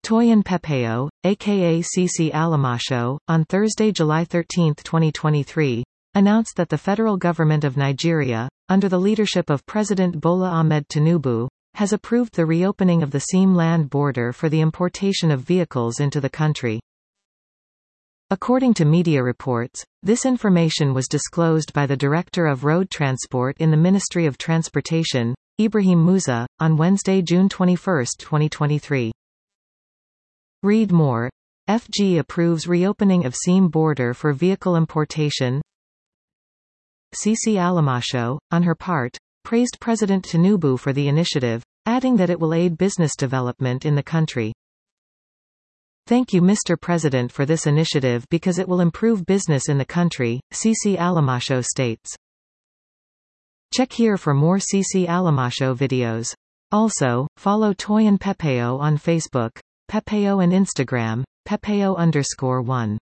Toyin Pepeo, aka CC Alamacho, on Thursday, July 13, 2023, announced that the federal government of Nigeria, under the leadership of President Bola Ahmed Tinubu, has approved the reopening of the Seam land border for the importation of vehicles into the country. According to media reports, this information was disclosed by the Director of Road Transport in the Ministry of Transportation, Ibrahim Musa, on Wednesday, June 21, 2023. Read more. FG approves reopening of Seam border for vehicle importation. CC Alamacho, on her part, praised President Tinubu for the initiative, adding that it will aid business development in the country. Thank you Mr. President for this initiative because it will improve business in the country, CC Alamacho states. Check here for more CC Alamacho videos. Also, follow Toyin Pepeo on Facebook, Pepeo and Instagram, Pepeo_1.